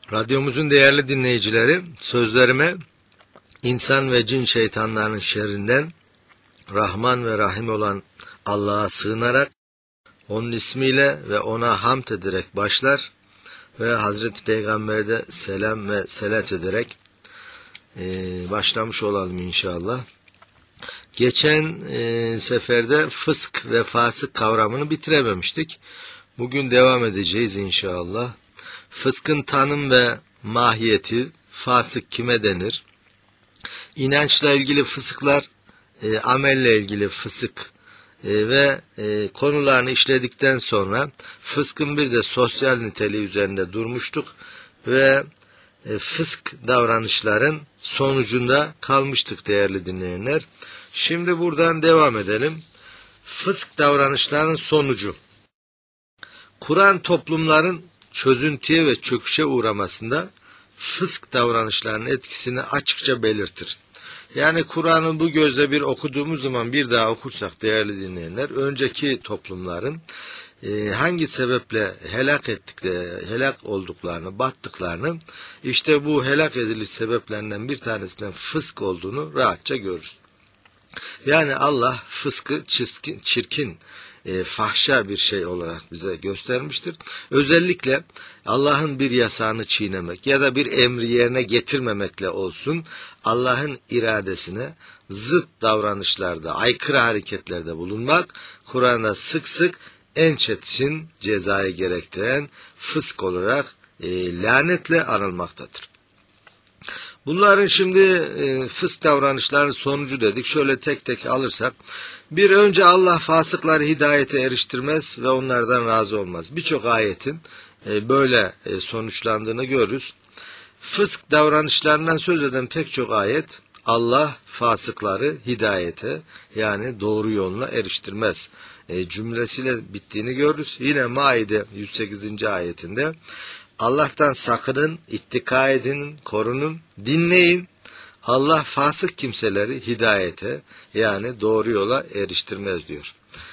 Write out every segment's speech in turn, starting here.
Radyomuzun değerli dinleyicileri, sözlerime insan ve cin şeytanlarının şerrinden Rahman ve Rahim olan Allah'a sığınarak, onun ismiyle ve ona hamd ederek başlar ve Hazreti Peygamber'e de selam ve selat ederek başlamış olalım inşallah. Geçen seferde fısk ve fasık kavramını bitirememiştik. Bugün devam edeceğiz inşallah. Fıskın tanım ve mahiyeti, fasık kime denir? İnançla ilgili fısklar, amelle ilgili fısık ve konularını işledikten sonra fıskın bir de sosyal niteliği üzerinde durmuştuk ve fısk davranışların sonucunda kalmıştık değerli dinleyenler. Şimdi buradan devam edelim. Fısk davranışların sonucu. Kur'an toplumların çözüntüye ve çöküşe uğramasında fısk davranışlarının etkisini açıkça belirtir. Yani Kur'an'ı bu gözle bir okuduğumuz zaman bir daha okursak değerli dinleyenler, önceki toplumların hangi sebeple helak olduklarını, battıklarını, işte bu helak ediliş sebeplerinden bir tanesinden fısk olduğunu rahatça görürüz. Yani Allah fıskı çirkin, fahşa bir şey olarak bize göstermiştir. Özellikle Allah'ın bir yasağını çiğnemek ya da bir emri yerine getirmemekle olsun, Allah'ın iradesine zıt davranışlarda, aykırı hareketlerde bulunmak, Kur'an'da sık sık en çetin cezayı gerektiren fısk olarak lanetle anılmaktadır. Bunların şimdi fısk davranışların sonucu dedik. Şöyle tek tek alırsak, bir önce Allah fasıkları hidayete eriştirmez ve onlardan razı olmaz. Birçok ayetin böyle sonuçlandığını görürüz. Fısk davranışlarından söz eden pek çok ayet, Allah fasıkları hidayete, yani doğru yoluna eriştirmez cümlesiyle bittiğini görürüz. Yine Maide 108. ayetinde Allah'tan sakının, ittika edin, korunun, dinleyin. Allah fasık kimseleri hidayete, yani doğru yola eriştirmez diyor.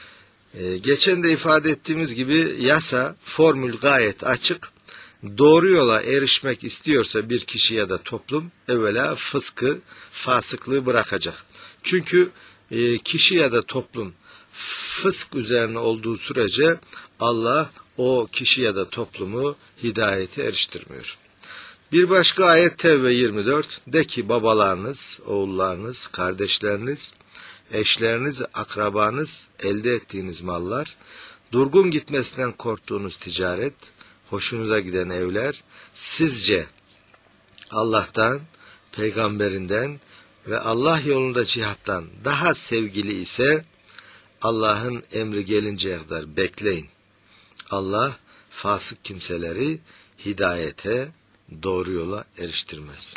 Geçen de ifade ettiğimiz gibi yasa, formül gayet açık. Doğru yola erişmek istiyorsa bir kişi ya da toplum evvela fıskı, fasıklığı bırakacak. Çünkü kişi ya da toplum fısk üzerine olduğu sürece Allah o kişi ya da toplumu hidayete eriştirmiyor. Bir başka ayet Tevbe 24, de ki babalarınız, oğullarınız, kardeşleriniz, eşleriniz, akrabanız, elde ettiğiniz mallar, durgun gitmesinden korktuğunuz ticaret, hoşunuza giden evler, sizce Allah'tan, peygamberinden ve Allah yolunda cihattan daha sevgili ise Allah'ın emri gelinceye kadar bekleyin. Allah fasık kimseleri hidayete, doğru yola eriştirmez.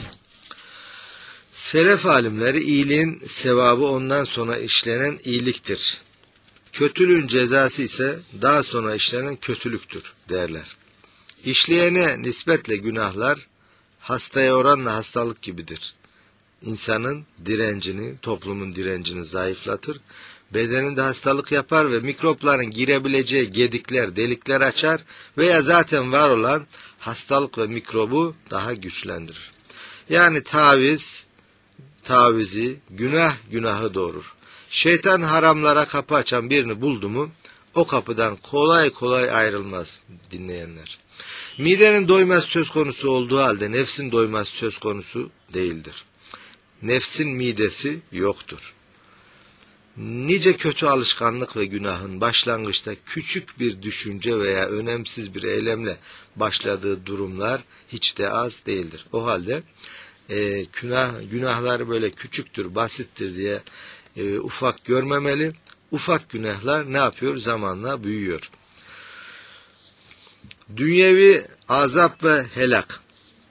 Selef alimleri iyiliğin sevabı ondan sonra işlenen iyiliktir. Kötülüğün cezası ise daha sonra işlenen kötülüktür derler. İşleyene nispetle günahlar hastaya oranla hastalık gibidir. İnsanın direncini, toplumun direncini zayıflatır, bedeninde hastalık yapar ve mikropların girebileceği gedikler, delikler açar veya zaten var olan hastalık ve mikrobu daha güçlendirir. Yani tavizi, günahı doğurur. Şeytan haramlara kapı açan birini buldu mu, o kapıdan kolay kolay ayrılmaz dinleyenler. Midenin doyması söz konusu olduğu halde nefsin doyması söz konusu değildir. Nefsin midesi yoktur. Nice kötü alışkanlık ve günahın başlangıçta küçük bir düşünce veya önemsiz bir eylemle başladığı durumlar hiç de az değildir. O halde günahlar böyle küçüktür, basittir diye ufak görmemeli. Ufak günahlar ne yapıyor? Zamanla büyüyor. Dünyevi azap ve helak.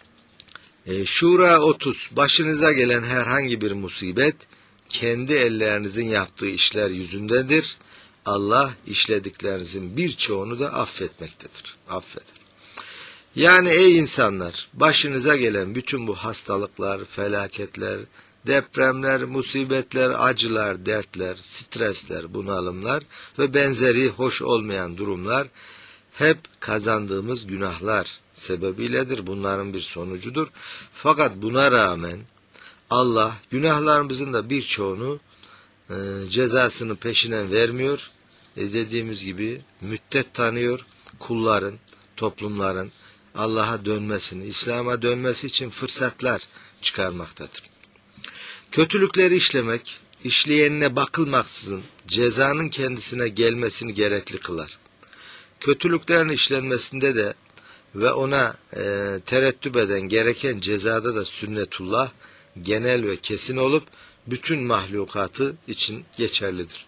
Şura 30. Başınıza gelen herhangi bir musibet kendi ellerinizin yaptığı işler yüzündedir. Allah işlediklerinizin birçoğunu da affetmektedir. Affeder. Yani ey insanlar, başınıza gelen bütün bu hastalıklar, felaketler, depremler, musibetler, acılar, dertler, stresler, bunalımlar ve benzeri hoş olmayan durumlar hep kazandığımız günahlar sebebiyledir. Bunların bir sonucudur. Fakat buna rağmen Allah günahlarımızın da birçoğunu cezasını peşinen vermiyor. Dediğimiz gibi müddet tanıyor. Kulların, toplumların Allah'a dönmesini, İslam'a dönmesi için fırsatlar çıkarmaktadır. Kötülükleri işlemek, işleyenine bakılmaksızın cezanın kendisine gelmesini gerekli kılar. Kötülüklerin işlenmesinde de ve ona terettüp eden gereken cezada da sünnetullah genel ve kesin olup bütün mahlukatı için geçerlidir.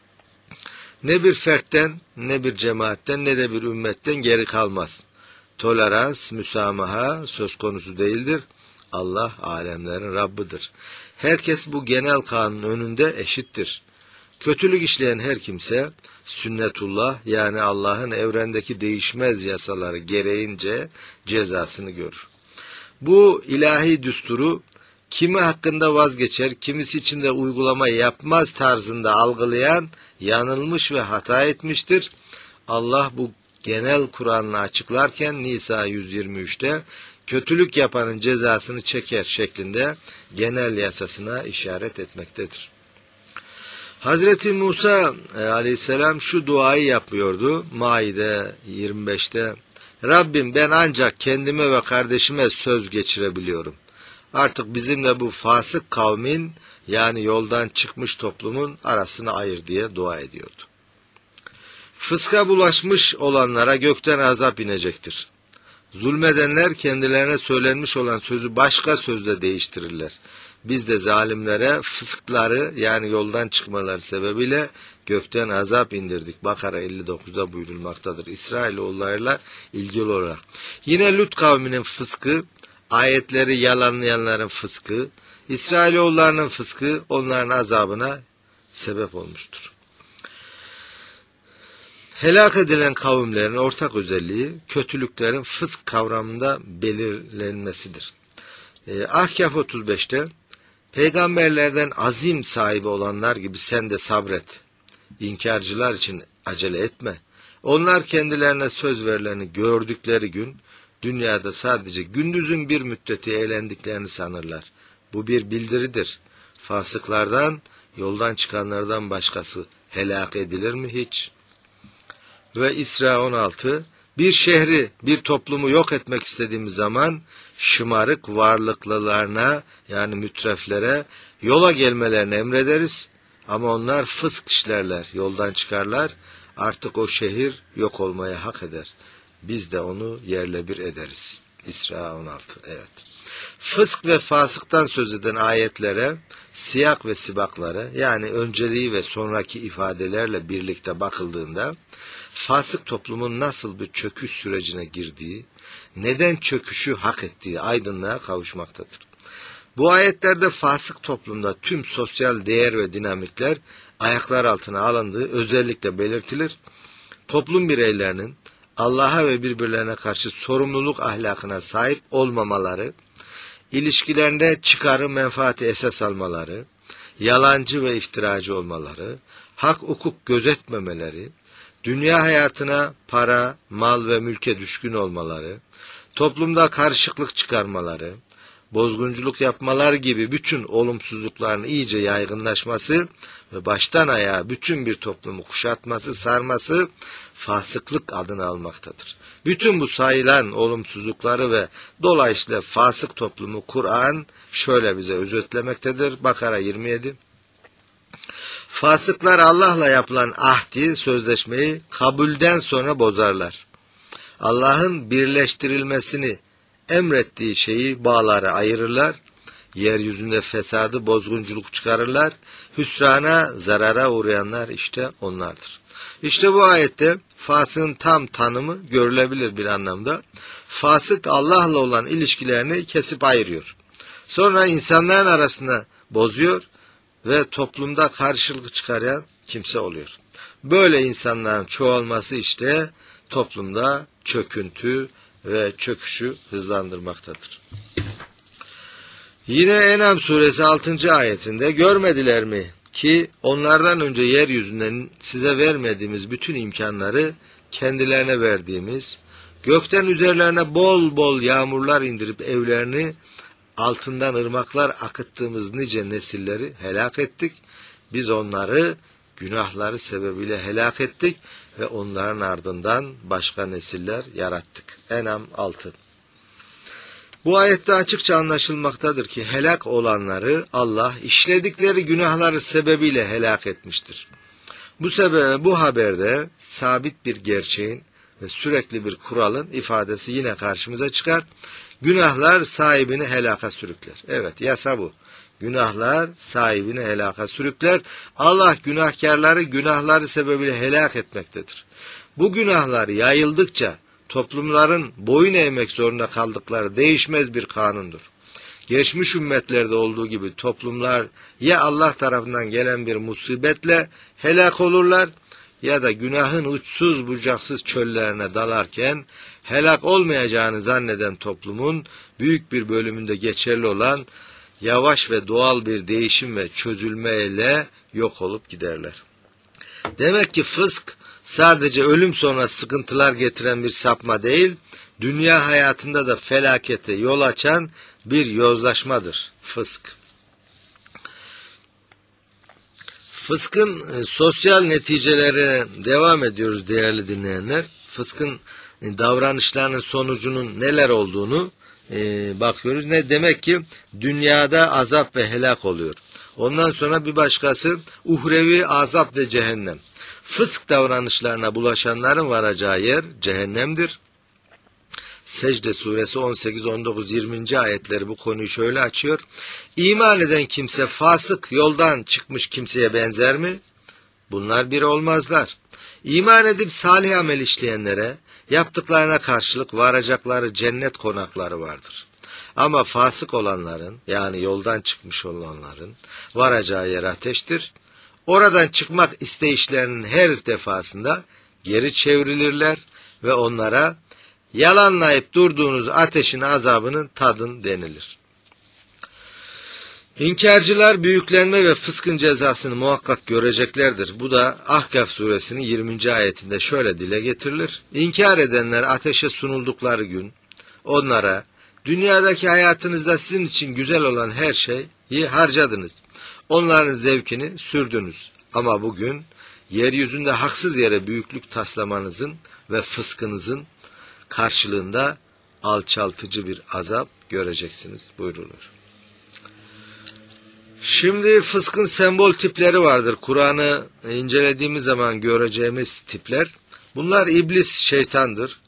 Ne bir fertten, ne bir cemaatten, ne de bir ümmetten geri kalmaz. Tolerans, müsamaha söz konusu değildir. Allah alemlerin Rabbidir. Herkes bu genel kanun önünde eşittir. Kötülük işleyen her kimse sünnetullah yani Allah'ın evrendeki değişmez yasaları gereğince cezasını görür. Bu ilahi düsturu kimi hakkında vazgeçer, kimisi için de uygulama yapmaz tarzında algılayan yanılmış ve hata etmiştir. Allah bu genel Kur'an'ı açıklarken Nisa 123'te kötülük yapanın cezasını çeker şeklinde genel yasasına işaret etmektedir. Hazreti Musa aleyhisselam şu duayı yapıyordu Maide 25'te. Rabbim ben ancak kendime ve kardeşime söz geçirebiliyorum. Artık bizimle bu fasık kavmin yani yoldan çıkmış toplumun arasını ayır diye dua ediyordu. Fıska bulaşmış olanlara gökten azap inecektir. Zulmedenler kendilerine söylenmiş olan sözü başka sözle değiştirirler. Biz de zalimlere fıskları yani yoldan çıkmaları sebebiyle gökten azap indirdik. Bakara 59'da buyurulmaktadır. İsrailoğullarıyla ilgili olarak. Yine Lut kavminin fıskı, ayetleri yalanlayanların fıskı, İsrailoğullarının fıskı onların azabına sebep olmuştur. Helak edilen kavimlerin ortak özelliği kötülüklerin fısk kavramında belirlenmesidir. Ahkaf 35'te peygamberlerden azim sahibi olanlar gibi sen de sabret. İnkarcılar için acele etme. Onlar kendilerine söz verileni gördükleri gün dünyada sadece gündüzün bir müddeti eğlendiklerini sanırlar. Bu bir bildiridir. Fasıklardan, yoldan çıkanlardan başkası helak edilir mi hiç? Ve İsra 16, bir şehri, bir toplumu yok etmek istediğimiz zaman şımarık varlıklılarına yani mütreflere yola gelmelerini emrederiz. Ama onlar fısk işlerler, yoldan çıkarlar. Artık o şehir yok olmaya hak eder. Biz de onu yerle bir ederiz. İsra 16, evet. Fısk ve fasıktan söz eden ayetlere, siyak ve sibaklara yani önceliği ve sonraki ifadelerle birlikte bakıldığında fasık toplumun nasıl bir çöküş sürecine girdiği, neden çöküşü hak ettiği aydınlığa kavuşmaktadır. Bu ayetlerde fasık toplumda tüm sosyal değer ve dinamikler ayaklar altına alındığı özellikle belirtilir. Toplum bireylerinin Allah'a ve birbirlerine karşı sorumluluk ahlakına sahip olmamaları, ilişkilerinde çıkarı menfaati esas almaları, yalancı ve iftiracı olmaları, hak hukuk gözetmemeleri, dünya hayatına para, mal ve mülke düşkün olmaları, toplumda karışıklık çıkarmaları, bozgunculuk yapmalar gibi bütün olumsuzlukların iyice yaygınlaşması ve baştan ayağa bütün bir toplumu kuşatması, sarması fasıklık adını almaktadır. Bütün bu sayılan olumsuzlukları ve dolayısıyla fasık toplumu Kur'an şöyle bize özetlemektedir. Bakara 27. Fasıklar Allah'la yapılan ahdi, sözleşmeyi kabulden sonra bozarlar. Allah'ın birleştirilmesini emrettiği şeyi, bağları ayırırlar. Yeryüzünde fesadı, bozgunculuk çıkarırlar. Hüsrana, zarara uğrayanlar işte onlardır. İşte bu ayette fasığın tam tanımı görülebilir bir anlamda. Fasık Allah'la olan ilişkilerini kesip ayırıyor. Sonra insanların arasında bozuyor ve toplumda karşılık çıkaran kimse oluyor. Böyle insanların çoğalması işte toplumda çöküntü ve çöküşü hızlandırmaktadır. Yine En'am suresi 6. ayetinde görmediler mi ki onlardan önce yeryüzünden size vermediğimiz bütün imkanları kendilerine verdiğimiz, Gökten üzerlerine bol bol yağmurlar indirip evlerini altından ırmaklar akıttığımız nice nesilleri helak ettik. Biz onları günahları sebebiyle helak ettik ve onların ardından başka nesiller yarattık. En'am 6. Bu ayette açıkça anlaşılmaktadır ki helak olanları Allah işledikleri günahları sebebiyle helak etmiştir. Bu haberde sabit bir gerçeğin ve sürekli bir kuralın ifadesi yine karşımıza çıkar. Günahlar sahibini helaka sürükler. Evet, yasa bu. Günahlar sahibini helaka sürükler. Allah günahları sebebiyle helak etmektedir. Bu günahlar yayıldıkça toplumların boyun eğmek zorunda kaldıkları değişmez bir kanundur. Geçmiş ümmetlerde olduğu gibi toplumlar ya Allah tarafından gelen bir musibetle helak olurlar ya da günahın uçsuz bucaksız çöllerine dalarken helak olmayacağını zanneden toplumun büyük bir bölümünde geçerli olan yavaş ve doğal bir değişim ve çözülmeyle yok olup giderler. Demek ki fısk sadece ölüm sonrası sıkıntılar getiren bir sapma değil, dünya hayatında da felakete yol açan bir yozlaşmadır fısk. Fıskın sosyal neticelerine devam ediyoruz değerli dinleyenler. Fıskın davranışlarının sonucunun neler olduğunu bakıyoruz. Ne demek ki dünyada azap ve helak oluyor. Ondan sonra bir başkası uhrevi azap ve cehennem. Fısk davranışlarına bulaşanların varacağı yer cehennemdir. Secde suresi 18, 19, 20. ayetleri bu konuyu şöyle açıyor. İman eden kimse fasık yoldan çıkmış kimseye benzer mi? Bunlar bir olmazlar. İman edip salih amel işleyenlere yaptıklarına karşılık varacakları cennet konakları vardır. Ama fasık olanların yani yoldan çıkmış olanların varacağı yer ateştir. Oradan çıkmak isteyişlerinin her defasında geri çevrilirler ve onlara yalanlayıp durduğunuz ateşin azabının tadın denilir. İnkarcılar büyüklenme ve fıskın cezasını muhakkak göreceklerdir. Bu da Ahkaf suresinin 20. ayetinde şöyle dile getirilir. İnkar edenler ateşe sunuldukları gün onlara dünyadaki hayatınızda sizin için güzel olan her şeyi harcadınız. Onların zevkini sürdünüz. Ama bugün yeryüzünde haksız yere büyüklük taslamanızın ve fıskınızın karşılığında alçaltıcı bir azap göreceksiniz buyrulur. Şimdi fıskın sembol tipleri vardır. Kur'an'ı incelediğimiz zaman göreceğimiz tipler. Bunlar iblis, şeytandır.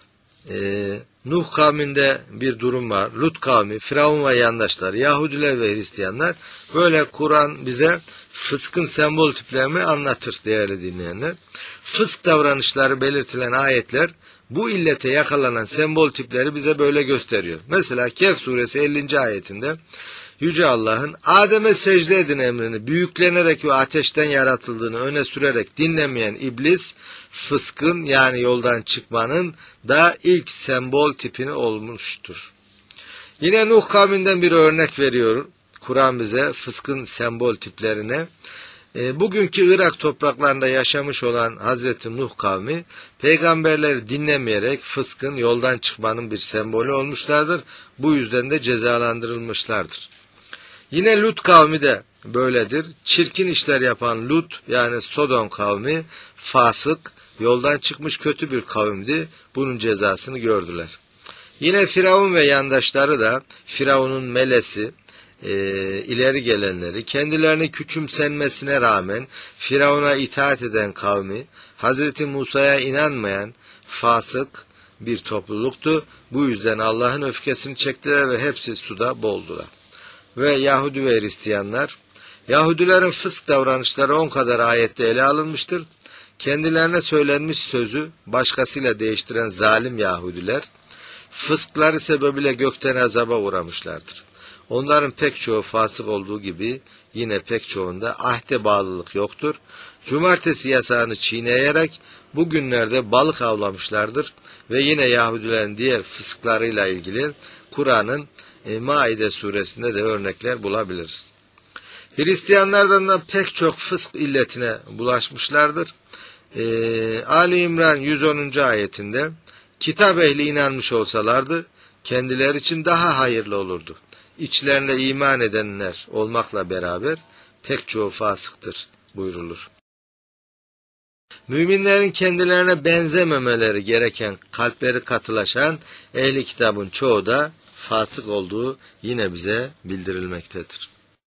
Nuh kavminde bir durum var. Lut kavmi, Firavun ve yandaşları, Yahudiler ve Hristiyanlar. Böyle Kur'an bize fıskın sembol tiplerini anlatır değerli dinleyenler. Fısk davranışları belirtilen ayetler bu illete yakalanan sembol tipleri bize böyle gösteriyor. Mesela Kehf suresi 50. ayetinde Yüce Allah'ın Adem'e secde edin emrini büyüklenerek ve ateşten yaratıldığını öne sürerek dinlemeyen iblis, fıskın yani yoldan çıkmanın da ilk sembol tipini olmuştur. Yine Nuh kavminden bir örnek veriyor Kur'an bize fıskın sembol tiplerine. Bugünkü Irak topraklarında yaşamış olan Hazreti Nuh kavmi peygamberleri dinlemeyerek fıskın yoldan çıkmanın bir sembolü olmuşlardır. Bu yüzden de cezalandırılmışlardır. Yine Lut kavmi de böyledir. Çirkin işler yapan Lut yani Sodom kavmi fasık, yoldan çıkmış kötü bir kavimdi. Bunun cezasını gördüler. Yine Firavun ve yandaşları da Firavun'un melesi, ileri gelenleri, kendilerini küçümsenmesine rağmen Firavun'a itaat eden kavmi, Hazreti Musa'ya inanmayan fasık bir topluluktu. Bu yüzden Allah'ın öfkesini çektiler ve hepsi suda boğuldular. Ve Yahudi ve Hristiyanlar, Yahudilerin fısk davranışları 10 kadar ayette ele alınmıştır. Kendilerine söylenmiş sözü başkasıyla değiştiren zalim Yahudiler, fıskları sebebiyle gökten azaba uğramışlardır. Onların pek çoğu fasık olduğu gibi yine pek çoğunda ahde bağlılık yoktur. Cumartesi yasağını çiğneyerek bugünlerde balık avlamışlardır ve yine Yahudilerin diğer fısklarıyla ilgili Kur'an'ın Maide suresinde de örnekler bulabiliriz. Hristiyanlardan da pek çok fısk illetine bulaşmışlardır. Ali İmran 110. ayetinde Kitap ehli inanmış olsalardı kendileri için daha hayırlı olurdu. İçlerinde iman edenler olmakla beraber pek çoğu fasıktır buyrulur. Müminlerin kendilerine benzememeleri gereken, kalpleri katılaşan ehli kitabın çoğu da fasık olduğu yine bize bildirilmektedir.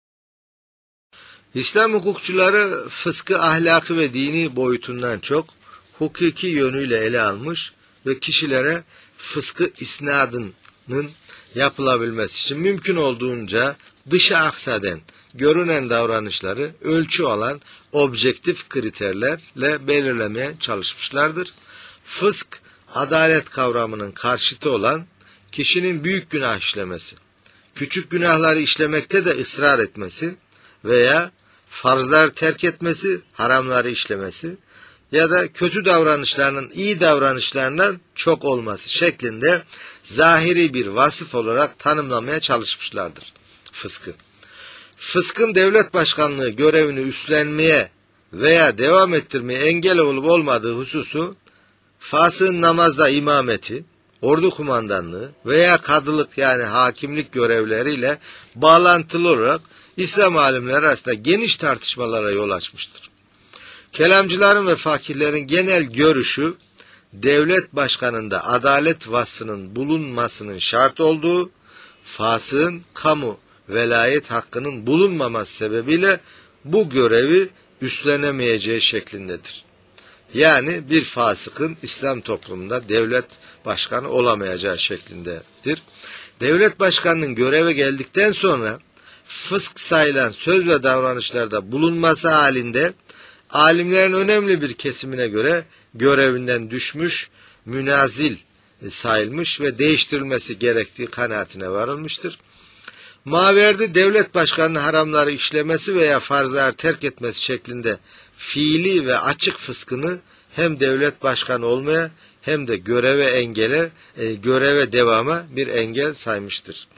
İslam hukukçuları fıskı ahlaki ve dini boyutundan çok hukuki yönüyle ele almış ve kişilere fıskı isnadının yapılabilmesi için mümkün olduğunca dışa aksaden, görünen davranışları ölçü alan objektif kriterlerle belirlemeye çalışmışlardır. Fısk, adalet kavramının karşıtı olan kişinin büyük günah işlemesi, küçük günahları işlemekte de ısrar etmesi veya farzları terk etmesi, haramları işlemesi ya da kötü davranışlarının iyi davranışlarından çok olması şeklinde zahiri bir vasıf olarak tanımlamaya çalışmışlardır fıskı. Fıskın devlet başkanlığı görevini üstlenmeye veya devam ettirmeye engel olup olmadığı hususu, fasığın namazda imameti, ordu kumandanlığı veya kadılık yani hakimlik görevleriyle bağlantılı olarak İslam alimleri arasında geniş tartışmalara yol açmıştır. Kelamcıların ve fakihlerin genel görüşü, devlet başkanında adalet vasfının bulunmasının şart olduğu, fasığın kamu velayet hakkının bulunmaması sebebiyle bu görevi üstlenemeyeceği şeklindedir. Yani bir fasıkın İslam toplumunda devlet başkanı olamayacağı şeklindedir. Devlet başkanının göreve geldikten sonra fısk sayılan söz ve davranışlarda bulunması halinde alimlerin önemli bir kesimine göre görevinden düşmüş, münazil sayılmış ve değiştirilmesi gerektiği kanaatine varılmıştır. Maverdi devlet başkanının haramları işlemesi veya farzları terk etmesi şeklinde fiili ve açık fıskını hem devlet başkanı olmaya hem de göreve devama bir engel saymıştır.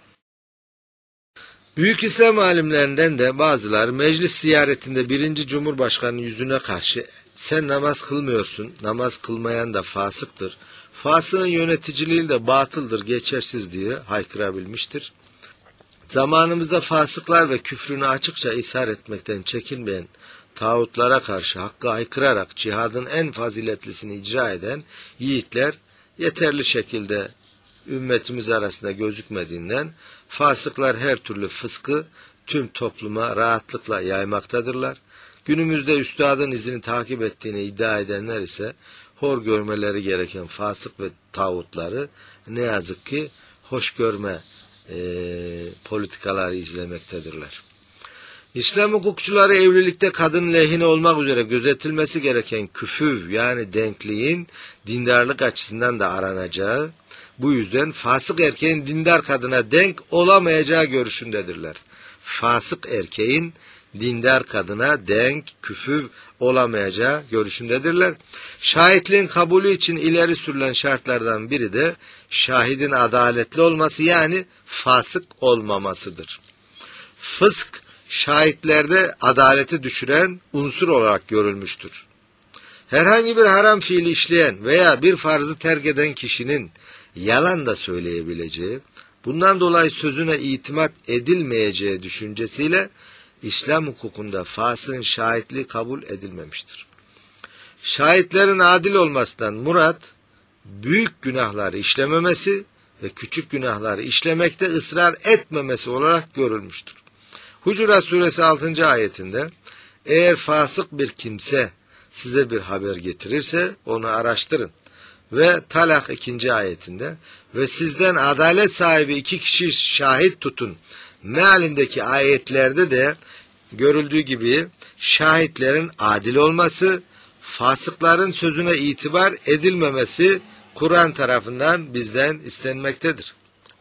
Büyük İslam alimlerinden de bazıları meclis ziyaretinde 1. Cumhurbaşkanı'nın yüzüne karşı sen namaz kılmıyorsun, namaz kılmayan da fasıktır, fasığın yöneticiliği de batıldır, geçersiz diye haykırabilmiştir. Zamanımızda fasıklar ve küfrünü açıkça ishar etmekten çekinmeyen tağutlara karşı hakkı haykırarak cihadın en faziletlisini icra eden yiğitler yeterli şekilde ümmetimiz arasında gözükmediğinden fasıklar her türlü fıskı tüm topluma rahatlıkla yaymaktadırlar. Günümüzde üstadın izini takip ettiğini iddia edenler ise hor görmeleri gereken fasık ve tağutları ne yazık ki hoş görme politikaları izlemektedirler. İslam hukukçuları evlilikte kadın lehine olmak üzere gözetilmesi gereken küfüv yani denkliğin dindarlık açısından da aranacağı, bu yüzden fasık erkeğin dindar kadına denk olamayacağı görüşündedirler. Fasık erkeğin dindar kadına denk, küfüv olamayacağı görüşündedirler. Şahitliğin kabulü için ileri sürülen şartlardan biri de şahidin adaletli olması yani fasık olmamasıdır. Fısk, şahitlerde adaleti düşüren unsur olarak görülmüştür. Herhangi bir haram fiili işleyen veya bir farzı terk eden kişinin yalan da söyleyebileceği, bundan dolayı sözüne itimat edilmeyeceği düşüncesiyle İslam hukukunda fasığın şahitliği kabul edilmemiştir. Şahitlerin adil olmasından murat, büyük günahları işlememesi ve küçük günahları işlemekte ısrar etmemesi olarak görülmüştür. Hucurat suresi 6. ayetinde eğer fasık bir kimse size bir haber getirirse onu araştırın. Ve Talak 2. ayetinde ve sizden adalet sahibi 2 kişi şahit tutun mealindeki ayetlerde de görüldüğü gibi şahitlerin adil olması, fasıkların sözüne itibar edilmemesi Kur'an tarafından bizden istenmektedir.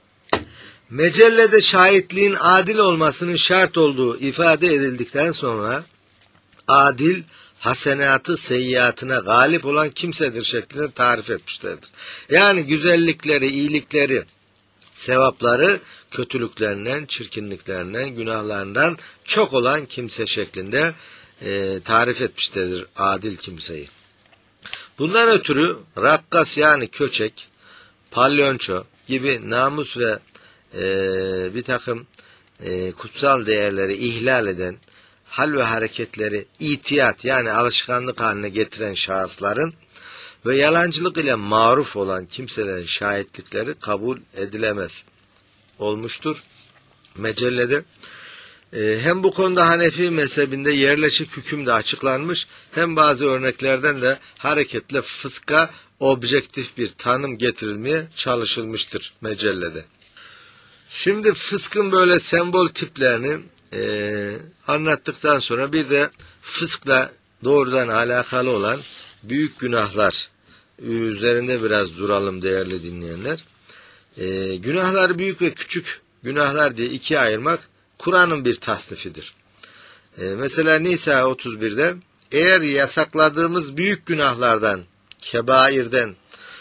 Mecellede şahitliğin adil olmasının şart olduğu ifade edildikten sonra adil, hasenatı seyyiatına galip olan kimsedir şeklinde tarif etmişlerdir. Yani güzellikleri, iyilikleri, sevapları kötülüklerinden, çirkinliklerinden, günahlarından çok olan kimse şeklinde tarif etmişlerdir adil kimseyi. Bundan ötürü rakkas yani köçek, palyonço gibi namus ve bir takım kutsal değerleri ihlal eden hal ve hareketleri itiyat yani alışkanlık haline getiren şahısların ve yalancılık ile maruf olan kimselerin şahitlikleri kabul edilemez olmuştur mecellede. Hem bu konuda Hanefi mezhebinde yerleşik hüküm de açıklanmış, hem bazı örneklerden de hareketle fıska objektif bir tanım getirilmeye çalışılmıştır mecellede. Şimdi fıskın böyle sembol tiplerini anlattıktan sonra bir de fıskla doğrudan alakalı olan büyük günahlar üzerinde biraz duralım değerli dinleyenler. Günahları büyük ve küçük günahlar diye ikiye ayırmak Kur'an'ın bir tasnifidir. Mesela Nisa 31'de eğer yasakladığımız büyük günahlardan, kebairden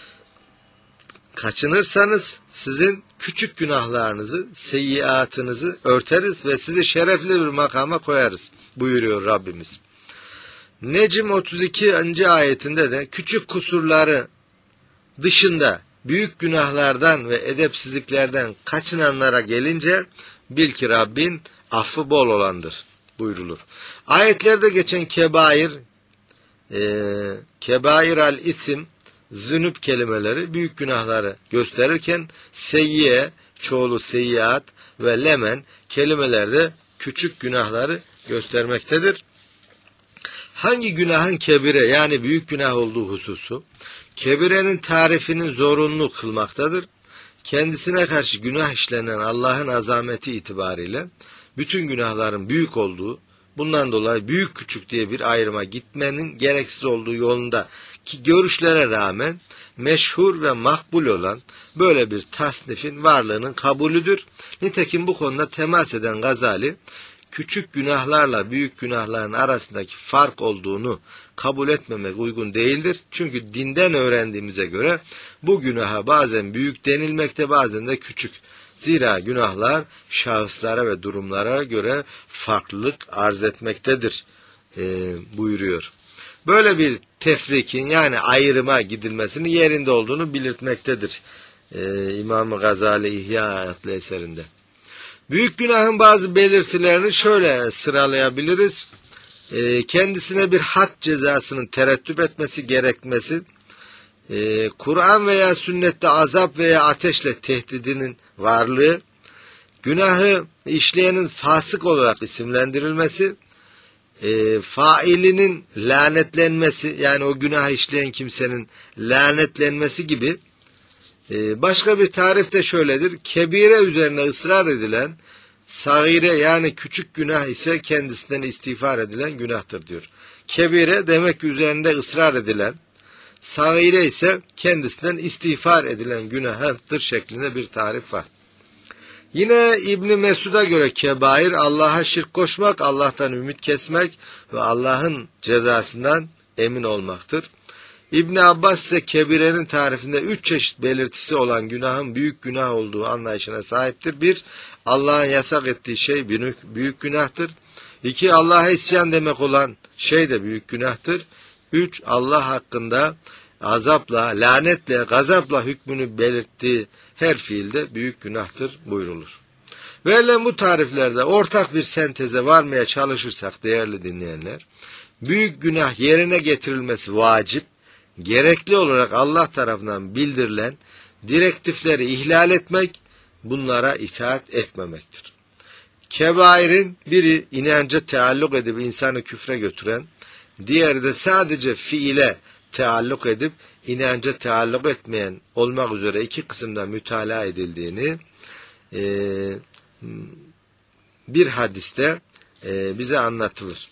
kaçınırsanız sizin küçük günahlarınızı, seyyiatınızı örteriz ve sizi şerefli bir makama koyarız buyuruyor Rabbimiz. Necm 32. ayetinde de küçük kusurları dışında büyük günahlardan ve edepsizliklerden kaçınanlara gelince bil ki Rabbin affı bol olandır buyrulur. Ayetlerde geçen kebair, kebair al isim, zünüp kelimeleri büyük günahları gösterirken seyyiye, çoğulu seyyiat ve lemen kelimelerde küçük günahları göstermektedir. Hangi günahın kebire yani büyük günah olduğu hususu, kebirenin tarifinin zorunlu kılmaktadır. Kendisine karşı günah işlenen Allah'ın azameti itibariyle bütün günahların büyük olduğu, bundan dolayı büyük küçük diye bir ayrıma gitmenin gereksiz olduğu yolunda ki görüşlere rağmen meşhur ve makbul olan böyle bir tasnifin varlığının kabulüdür. Nitekim bu konuda temas eden Gazali, küçük günahlarla büyük günahların arasındaki fark olduğunu kabul etmemek uygun değildir. Çünkü dinden öğrendiğimize göre bu günaha bazen büyük denilmekte, bazen de küçük. Zira günahlar şahıslara ve durumlara göre farklılık arz etmektedir buyuruyor. Böyle bir tefrikin yani ayrıma gidilmesinin yerinde olduğunu belirtmektedir İmam-ı Gazali İhya adlı eserinde. Büyük günahın bazı belirtilerini şöyle sıralayabiliriz. Kendisine bir had cezasının terettüp etmesi gerekmesi, Kur'an veya sünnette azap veya ateşle tehdidinin varlığı, günahı işleyenin fasık olarak isimlendirilmesi, failinin lanetlenmesi yani o günah işleyen kimsenin lanetlenmesi gibi. Başka bir tarif de şöyledir. Kebire üzerine ısrar edilen, sagire yani küçük günah ise kendisinden istiğfar edilen günahtır diyor. Kebire demek ki üzerinde ısrar edilen, sagire ise kendisinden istiğfar edilen günahtır şeklinde bir tarif var. Yine İbn Mesud'a göre kebair Allah'a şirk koşmak, Allah'tan ümit kesmek ve Allah'ın cezasından emin olmaktır. İbn Abbas ise kebirenin tarifinde 3 çeşit belirtisi olan günahın büyük günah olduğu anlayışına sahiptir. 1. Allah'ın yasak ettiği şey büyük günahtır. 2. Allah'a isyan demek olan şey de büyük günahtır. 3. Allah hakkında azapla, lanetle, gazapla hükmünü belirttiği her fiilde büyük günahtır buyrulur. Verilen bu tariflerde ortak bir senteze varmaya çalışırsak değerli dinleyenler, büyük günah yerine getirilmesi vacip, gerekli olarak Allah tarafından bildirilen direktifleri ihlal etmek, bunlara itaat etmemektir. Kebairin biri inanca taalluk edip insanı küfre götüren, diğeri de sadece fiile taalluk edip inanca taalluk etmeyen olmak üzere iki kısımda mütalaa edildiğini bir hadiste bize anlatılır.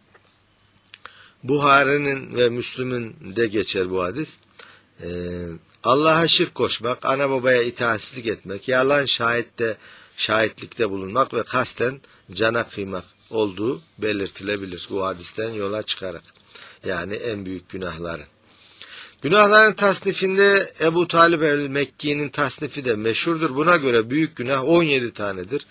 Buhari'nin ve Müslüm'ün de geçer bu hadis. Allah'a şirk koşmak, ana babaya itaatsizlik etmek, yalan şahitlikte bulunmak ve kasten cana kıymak olduğu belirtilebilir bu hadisten yola çıkarak. Yani en büyük günahların. Günahların tasnifinde Ebu Talib el-Mekki'nin tasnifi de meşhurdur. Buna göre büyük günah 17 tanedir.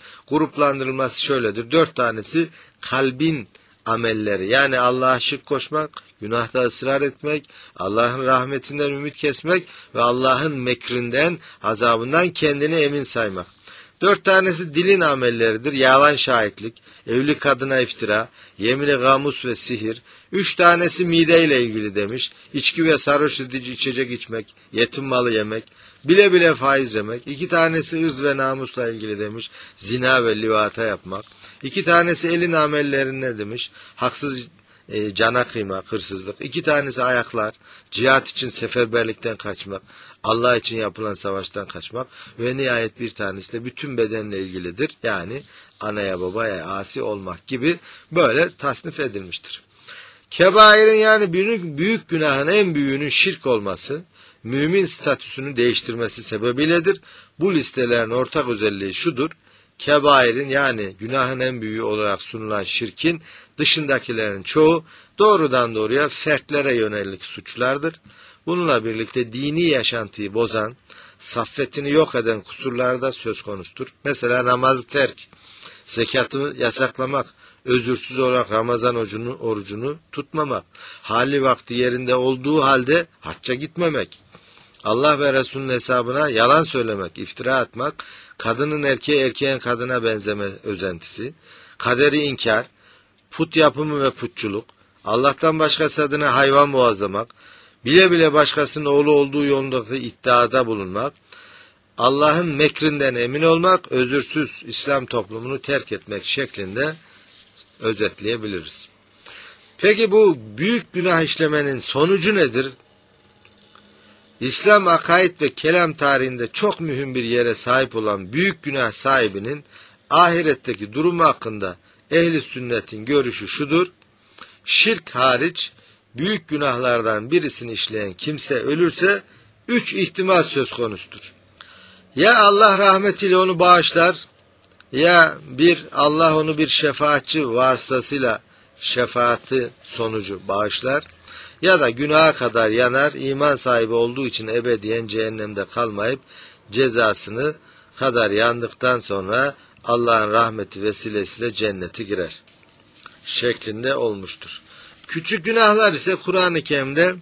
Gruplandırılması şöyledir. 4 tanesi kalbin amelleri yani Allah'a şirk koşmak, günahta ısrar etmek, Allah'ın rahmetinden ümit kesmek ve Allah'ın mekrinden, azabından kendini emin saymak. 4 tanesi dilin amelleridir. Yalan şahitlik, evli kadına iftira, yemini gamus ve sihir. 3 tanesi mideyle ilgili demiş. İçki ve sarhoş edici içecek içmek, yetim malı yemek, bile bile faiz yemek. 2 tanesi ırz ve namusla ilgili demiş. Zina ve livata yapmak. 2 tanesi elin amellerine demiş. Haksız cana kıymak, hırsızlık. 2 tanesi ayaklar, cihat için seferberlikten kaçmak, Allah için yapılan savaştan kaçmak ve nihayet bir tanesi de bütün bedenle ilgilidir. Yani anaya babaya asi olmak gibi böyle tasnif edilmiştir. Kebairin yani büyük günahın en büyüğünün şirk olması, mümin statüsünü değiştirmesi sebebiyledir. Bu listelerin ortak özelliği şudur: kebairin yani günahın en büyüğü olarak sunulan şirkin dışındakilerin çoğu doğrudan doğruya fertlere yönelik suçlardır. Bununla birlikte dini yaşantıyı bozan, saffetini yok eden kusurlar da söz konusudur. Mesela namazı terk, zekatı yasaklamak, özürsüz olarak Ramazan orucunu tutmamak, hali vakti yerinde olduğu halde hacca gitmemek, Allah ve Resulünün hesabına yalan söylemek, iftira atmak, kadının erkeğe erkeğin kadına benzeme özentisi, kaderi inkar, put yapımı ve putçuluk, Allah'tan başkası adına hayvan boğazlamak, bile bile başkasının oğlu olduğu yolundaki iddiada bulunmak, Allah'ın mekrinden emin olmak, özürsüz İslam toplumunu terk etmek şeklinde özetleyebiliriz. Peki bu büyük günah işlemenin sonucu nedir? İslam akaid ve kelam tarihinde çok mühim bir yere sahip olan büyük günah sahibinin ahiretteki durumu hakkında ehli sünnetin görüşü şudur: şirk hariç büyük günahlardan birisini işleyen kimse ölürse 3 ihtimal söz konusudur. Ya Allah rahmetiyle onu bağışlar, ya Allah onu bir şefaatçi vasıtasıyla şefaati sonucu bağışlar, ya da günaha kadar yanar, iman sahibi olduğu için ebediyen cehennemde kalmayıp cezasını kadar yandıktan sonra Allah'ın rahmeti vesilesiyle cennete girer şeklinde olmuştur. Küçük günahlar ise Kur'an-ı Kerim'de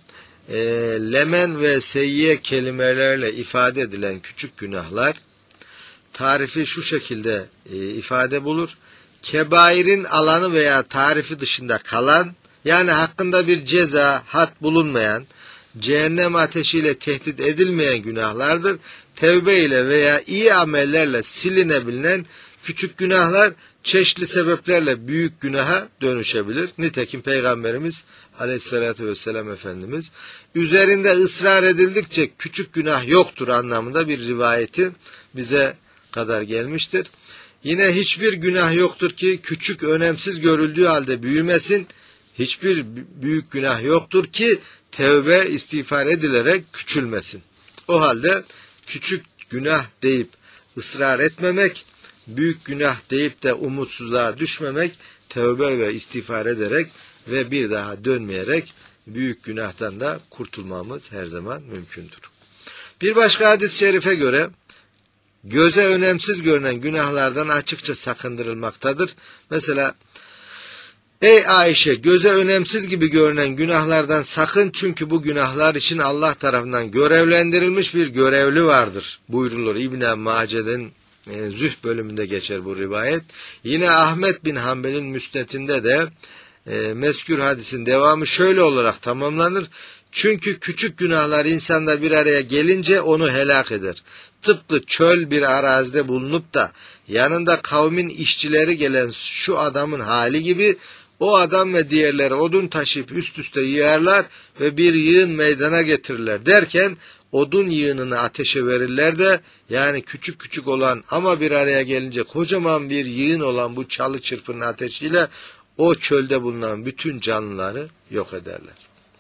lemen ve seyyiye kelimelerle ifade edilen küçük günahlar tarifi şu şekilde ifade bulur: kebairin alanı veya tarifi dışında kalan, yani hakkında bir ceza, had bulunmayan, cehennem ateşiyle tehdit edilmeyen günahlardır. Tevbe ile veya iyi amellerle silinebilen küçük günahlar çeşitli sebeplerle büyük günaha dönüşebilir. Nitekim Peygamberimiz Aleyhisselatü Vesselam Efendimiz üzerinde ısrar edildikçe küçük günah yoktur anlamında bir rivayeti bize kadar gelmiştir. Yine hiçbir günah yoktur ki küçük önemsiz görüldüğü halde büyümesin. Hiçbir büyük günah yoktur ki tevbe istiğfar edilerek küçülmesin. O halde küçük günah deyip ısrar etmemek, büyük günah deyip de umutsuzluğa düşmemek, tevbe ve istiğfar ederek ve bir daha dönmeyerek büyük günahtan da kurtulmamız her zaman mümkündür. Bir başka hadis-i şerife göre göze önemsiz görünen günahlardan açıkça sakındırılmaktadır. Mesela: ey Ayşe, göze önemsiz gibi görünen günahlardan sakın, çünkü bu günahlar için Allah tarafından görevlendirilmiş bir görevli vardır buyrulur. İbn-i Mace'nin Zühd bölümünde geçer bu rivayet. Yine Ahmet bin Hanbel'in Müsned'inde de mezkür hadisin devamı şöyle olarak tamamlanır: çünkü küçük günahlar insanda bir araya gelince onu helak eder. Tıpkı çöl bir arazide bulunup da yanında kavmin işçileri gelen şu adamın hali gibi, o adam ve diğerleri odun taşıyıp üst üste yığarlar ve bir yığın meydana getirirler derken odun yığınını ateşe verirler de, yani küçük küçük olan ama bir araya gelince kocaman bir yığın olan bu çalı çırpının ateşiyle o çölde bulunan bütün canlıları yok ederler.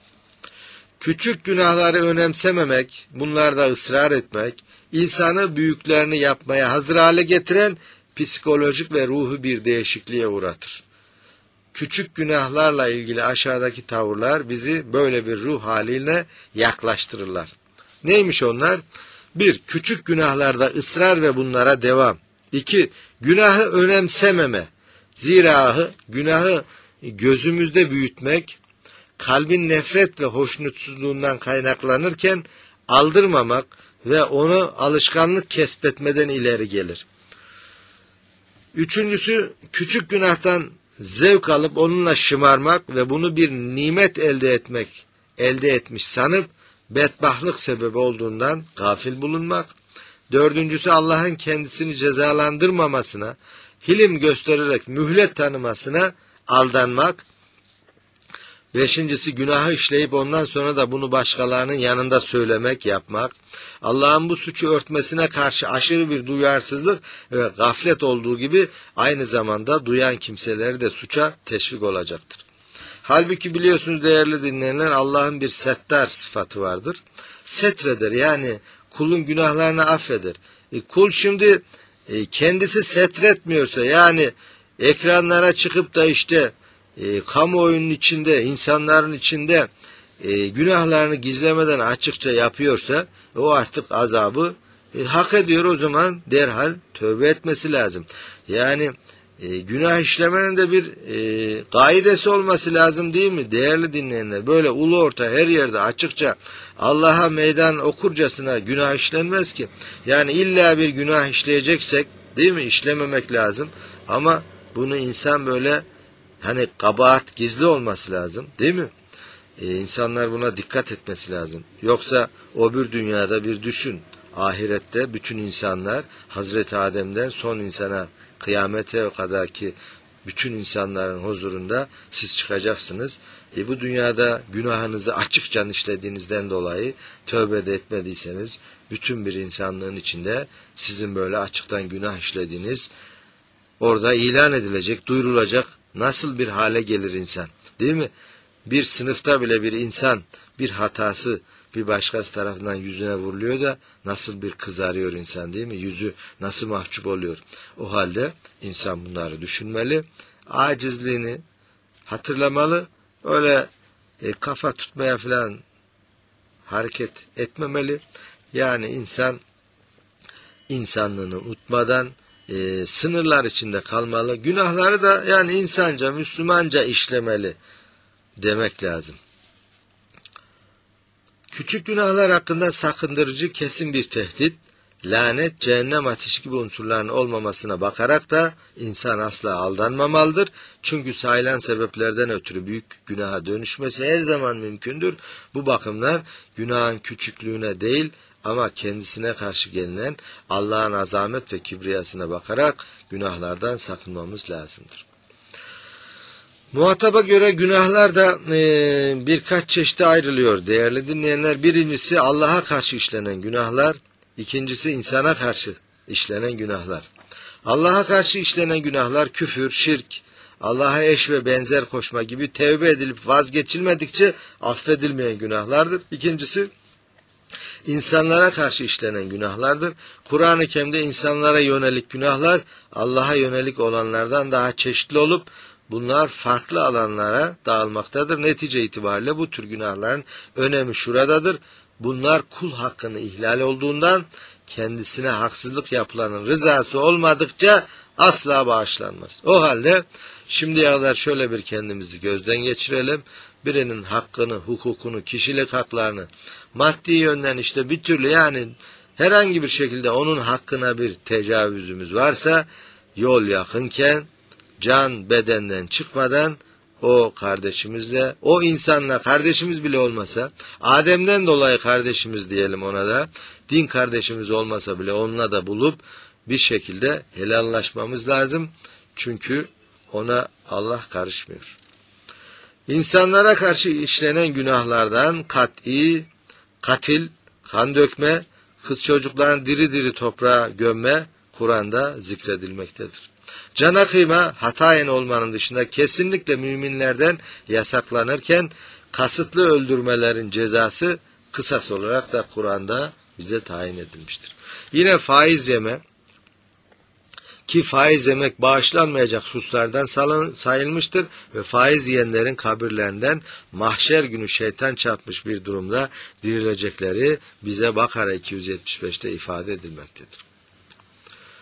Küçük günahları önemsememek, bunlarda ısrar etmek, insanı büyüklerini yapmaya hazır hale getiren psikolojik ve ruhu bir değişikliğe uğratır. Küçük günahlarla ilgili aşağıdaki tavırlar bizi böyle bir ruh haline yaklaştırırlar. Neymiş onlar? 1. Küçük günahlarda ısrar ve bunlara devam. 2. Günahı önemsememe. Zira günahı gözümüzde büyütmek, kalbin nefret ve hoşnutsuzluğundan kaynaklanırken aldırmamak ve onu alışkanlık kesbetmeden ileri gelir. Üçüncüsü, küçük günahtan zevk alıp onunla şımarmak ve bunu bir nimet elde etmiş sanıp bedbahtlık sebebi olduğundan gafil bulunmak. Dördüncüsü, Allah'ın kendisini cezalandırmamasına, hilim göstererek mühlet tanımasına aldanmak. Beşincisi, günahı işleyip ondan sonra da bunu başkalarının yanında söylemek, yapmak. Allah'ın bu suçu örtmesine karşı aşırı bir duyarsızlık ve gaflet olduğu gibi aynı zamanda duyan kimseleri de suça teşvik olacaktır. Halbuki biliyorsunuz değerli dinleyenler, Allah'ın bir settar sıfatı vardır. Setreder, yani kulun günahlarını affeder. Kul şimdi kendisi setretmiyorsa, yani ekranlara çıkıp da işte kamuoyunun içinde, insanların içinde günahlarını gizlemeden açıkça yapıyorsa, o artık azabı hak ediyor. O zaman derhal tövbe etmesi lazım. Yani günah işlemenin de bir kaidesi olması lazım, değil mi değerli dinleyenler? Böyle ulu orta her yerde açıkça Allah'a meydan okurcasına günah işlenmez ki. Yani illa bir günah işleyeceksek, değil mi, işlememek lazım. Ama bunu insan böyle, hani kabahat gizli olması lazım, değil mi? İnsanlar buna dikkat etmesi lazım. Yoksa öbür dünyada bir düşün. Ahirette bütün insanlar Hazreti Adem'den son insana kıyamete kadar ki bütün insanların huzurunda siz çıkacaksınız. Bu dünyada günahınızı açıkça işlediğinizden dolayı tövbe de etmediyseniz bütün bir insanlığın içinde sizin böyle açıktan günah işlediğiniz orada ilan edilecek, duyurulacak. Nasıl bir hale gelir insan, değil mi? Bir sınıfta bile bir insan bir hatası bir başkası tarafından yüzüne vuruluyor da nasıl bir kızarıyor insan, değil mi? Yüzü nasıl mahcup oluyor. O halde insan bunları düşünmeli, acizliğini hatırlamalı, öyle kafa tutmaya falan hareket etmemeli. Yani insan insanlığını unutmadan sınırlar içinde kalmalı. Günahları da yani insanca, Müslümanca işlemeli demek lazım. Küçük günahlar hakkında sakındırıcı kesin bir tehdit, lanet, cehennem ateşi gibi unsurların olmamasına bakarak da insan asla aldanmamalıdır. Çünkü sayılan sebeplerden ötürü büyük günaha dönüşmesi her zaman mümkündür. Bu bakımdan günahın küçüklüğüne değil ama kendisine karşı gelinen Allah'ın azamet ve kibriyasına bakarak günahlardan sakınmamız lazımdır. Muhataba göre günahlar da birkaç çeşide ayrılıyor değerli dinleyenler. Birincisi Allah'a karşı işlenen günahlar, ikincisi insana karşı işlenen günahlar. Allah'a karşı işlenen günahlar küfür, şirk, Allah'a eş ve benzer koşma gibi tevbe edilip vazgeçilmedikçe affedilmeyen günahlardır. İkincisi insanlara karşı işlenen günahlardır. Kur'an-ı Kerim'de insanlara yönelik günahlar Allah'a yönelik olanlardan daha çeşitli olup bunlar farklı alanlara dağılmaktadır. Netice itibariyle bu tür günahların önemi şuradadır. Bunlar kul hakkını ihlal olduğundan kendisine haksızlık yapılanın rızası olmadıkça asla bağışlanmaz. O halde şimdiye kadar şöyle bir kendimizi gözden geçirelim. Birinin hakkını, hukukunu, kişilik haklarını maddi yönden işte bir türlü yani herhangi bir şekilde onun hakkına bir tecavüzümüz varsa yol yakınken can bedenden çıkmadan o kardeşimizle, o insanla kardeşimiz bile olmasa, Adem'den dolayı kardeşimiz diyelim ona da, din kardeşimiz olmasa bile onunla da bulup bir şekilde helallaşmamız lazım. Çünkü ona Allah karışmıyor. İnsanlara karşı işlenen günahlardan katil, kan dökme, kız çocuklarını diri diri toprağa gömme Kur'an'da zikredilmektedir. Cana kıyma hataen olmanın dışında kesinlikle müminlerden yasaklanırken kasıtlı öldürmelerin cezası kısas olarak da Kur'an'da bize tayin edilmiştir. Yine faiz yeme ki faiz yemek bağışlanmayacak hususlardan sayılmıştır ve faiz yiyenlerin kabirlerinden mahşer günü şeytan çarpmış bir durumda dirilecekleri bize Bakara 275'te ifade edilmektedir.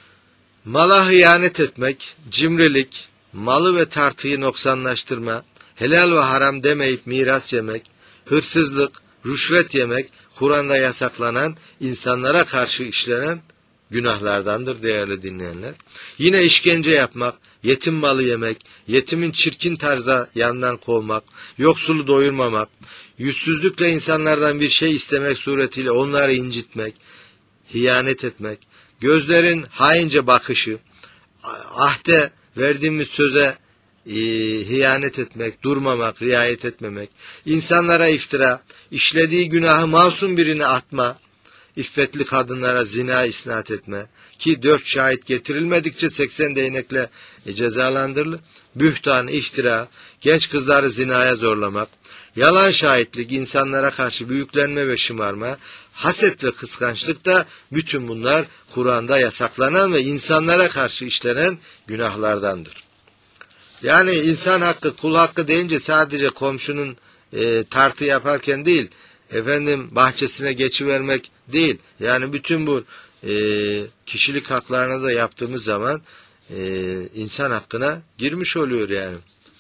Mala hıyanet etmek, cimrilik, malı ve tartıyı noksanlaştırma, helal ve haram demeyip miras yemek, hırsızlık, rüşvet yemek Kur'an'da yasaklanan, insanlara karşı işlenen günahlardandır değerli dinleyenler. Yine işkence yapmak, yetim malı yemek, yetimin çirkin tarzda yandan kovmak, yoksulu doyurmamak, yüzsüzlükle insanlardan bir şey istemek suretiyle onları incitmek, hiyanet etmek, gözlerin haince bakışı, ahde verdiğimiz söze hiyanet etmek, durmamak, riayet etmemek, insanlara iftira, işlediği günahı masum birine atma, iffetli kadınlara zina isnat etme ki 4 şahit getirilmedikçe 80 değnekle cezalandırılır. Bühtan, iftira, genç kızları zinaya zorlamak, yalan şahitlik, insanlara karşı büyüklenme ve şımarma, haset ve kıskançlık da bütün bunlar Kur'an'da yasaklanan ve insanlara karşı işlenen günahlardandır. Yani insan hakkı, kul hakkı deyince sadece komşunun tartı yaparken değil, bahçesine geçivermek değil. Yani bütün bu kişilik haklarına da yaptığımız zaman insan hakkına girmiş oluyor yani.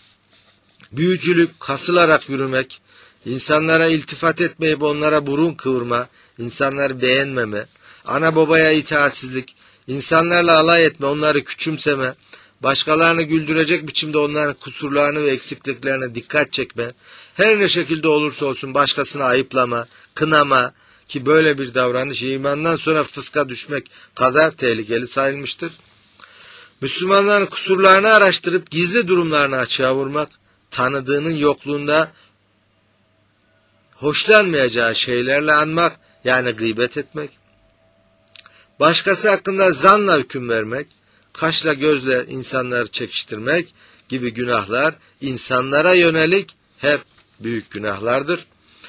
Büyücülük, kasılarak yürümek, insanlara iltifat etmeyip onlara burun kıvırma, insanları beğenmeme, ana babaya itaatsizlik, insanlarla alay etme, onları küçümseme, başkalarını güldürecek biçimde onların kusurlarını ve eksikliklerine dikkat çekme, her ne şekilde olursa olsun başkasını ayıplama, kınama ki böyle bir davranış imandan sonra fıska düşmek kadar tehlikeli sayılmıştır. Müslümanların kusurlarını araştırıp gizli durumlarını açığa vurmak, tanıdığının yokluğunda hoşlanmayacağı şeylerle anmak, yani gıybet etmek, başkası hakkında zanla hüküm vermek, kaşla gözle insanları çekiştirmek gibi günahlar insanlara yönelik hep büyük günahlardır.